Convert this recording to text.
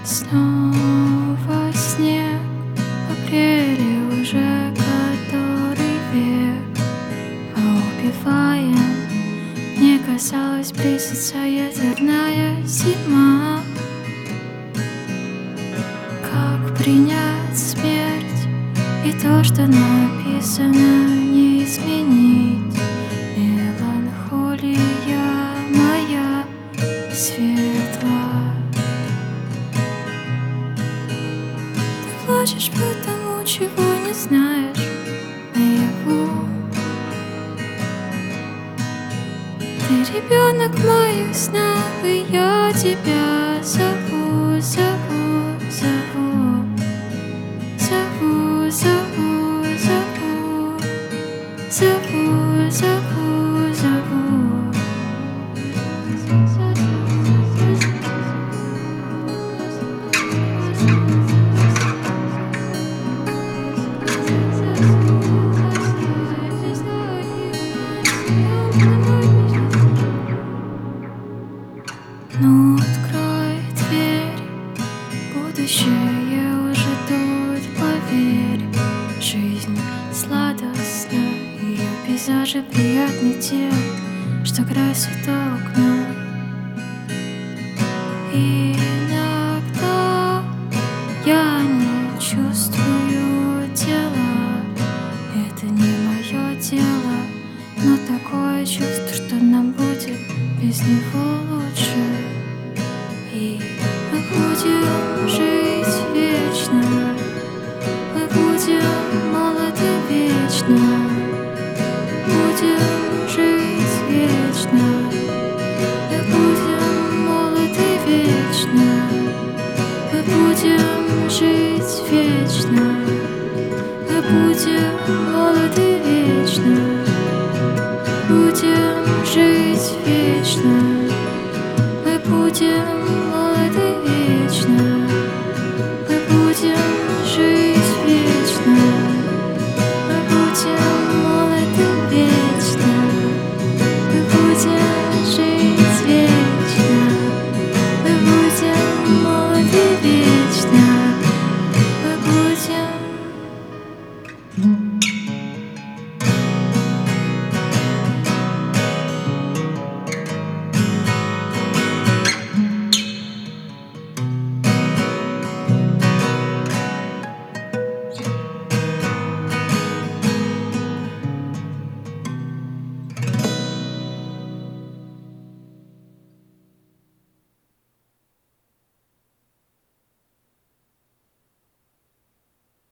Снова снег, в апреле уже который век, а убиваем. Мне казалось, близится ядерная зима. Как принять смерть и то, что написано, не изменить? Меланхолия моя светла. Ты плачешь потому, чего не знаешь наяву. Ты ребенок моих снов, и я тебя зову, зову, зову, зову, зову, зову, зову, зову, зову. Ну, открой дверь, будущее уже тут, поверь. Жизнь сладостна, ее пейзажи приятны тем, что красит окна. Иногда я не чувствую тела, это не мое дело, но такое чувство, что нам будет без него лучше. И мы будем жить вечно, мы будем молоды вечно, будем жить вечно, мы будем молоды вечно, мы будем жить вечно, мы будем молоды вечно, будем жить вечно, мы будем